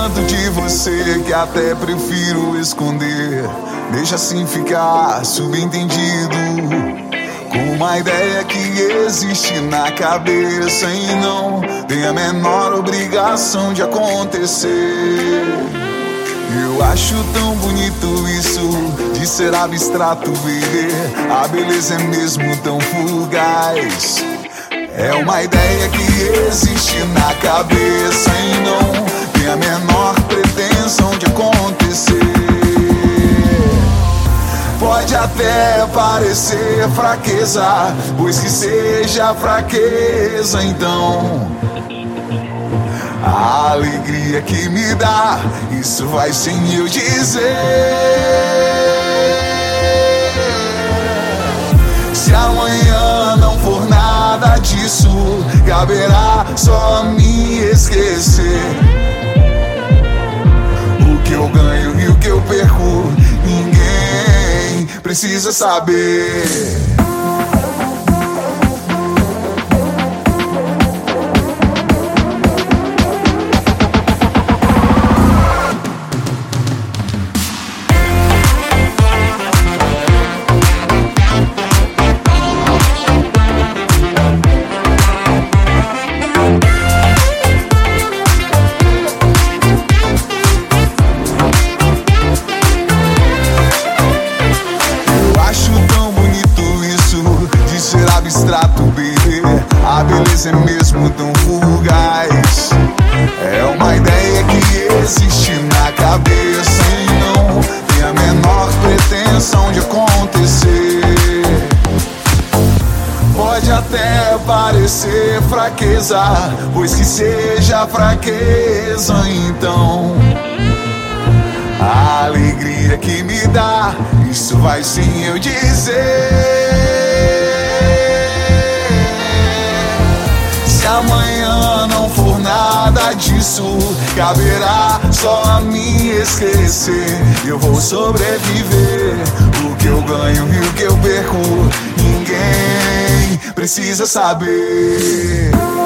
tanto de você que até prefiro esconder. Deixa assim ficar subentendido, com uma ideia que existe na cabeça e não tem a menor obrigação de acontecer. Eu acho tão bonito isso de ser abstrato, baby. A beleza é mesmo tão fugaz. É uma ideia que existe na cabeça e não tem a menor pretensão de acontecer. Pode até parecer fraqueza, pois que seja fraqueza então. A alegria que me dá, isso vai sem eu dizer. Se amanhã não for nada disso, caberá só me esquecer. O que eu ganho e o que eu perco, ninguém precisa saber. Abstrato, baby, a beleza é mesmo tão fugaz. É uma ideia que existe na cabeça e não tem a menor pretensão de acontecer. Pode até parecer fraqueza, pois que seja fraqueza então. A alegria que me dá, isso vai sem eu dizer. Se amanhã não for nada disso, caberá só a mim esquecer. Eu vou sobreviver. O que eu ganho e o que eu perco, ninguém precisa saber.